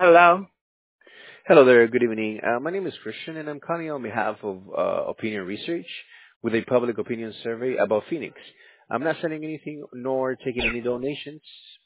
Hello. Hello there. Good evening. My name is Christian, and I'm calling on behalf of Opinion Research with a public opinion survey about Phoenix. I'm not selling anything nor taking any donations,